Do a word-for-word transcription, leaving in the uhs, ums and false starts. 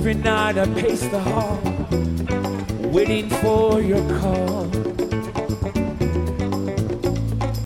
Every night I pace the hall, waiting for your call.